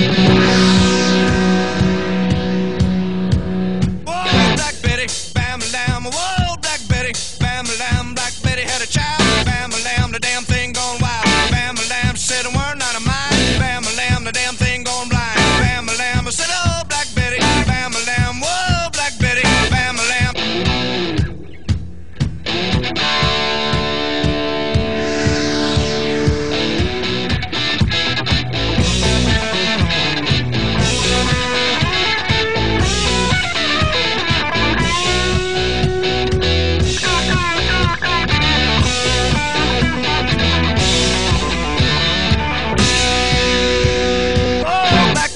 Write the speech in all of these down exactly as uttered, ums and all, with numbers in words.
Whoa, Black Betty, bam lamb. Whoa, Black Betty, bam lamb. Black Betty had a child. Bam lamb, the damn thing gone wild. Bam lamb said a word not of mine. Bam lamb, the damn thing gone blind. Bam lamb said, oh, Black Betty, bam lamb. Whoa, Black Betty, bam lamb.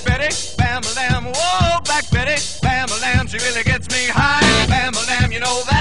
She really gets me high. Bam, lamb, you know that.